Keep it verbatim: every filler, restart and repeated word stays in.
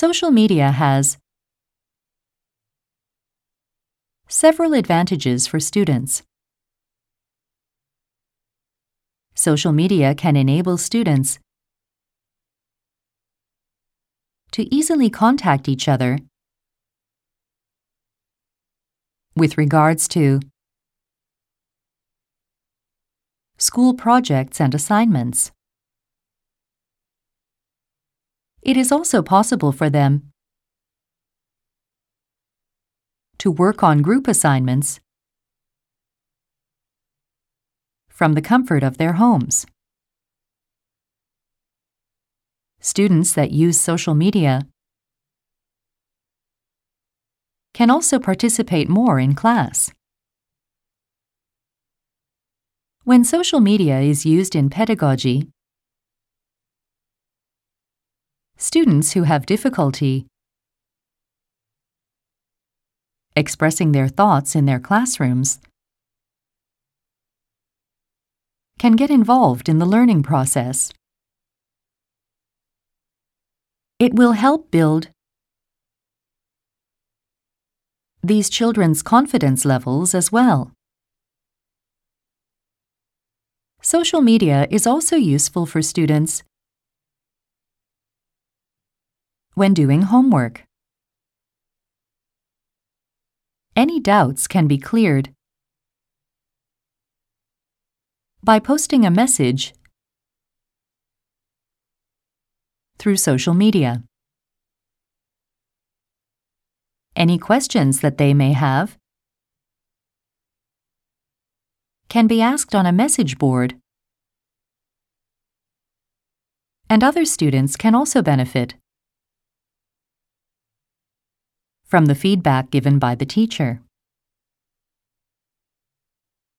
Social media has several advantages for students. Social media can enable students to easily contact each other with regards to school projects and assignments. It is also possible for them to work on group assignments from the comfort of their homes. Students that use social media can also participate more in class. When social media is used in pedagogy, students who have difficulty expressing their thoughts in their classrooms can get involved in the learning process. It will help build these children's confidence levels as well. Social media is also useful for students when doing homework. Any doubts can be cleared by posting a message through social media. Any questions that they may have can be asked on a message board, and other students can also benefit from the feedback given by the teacher.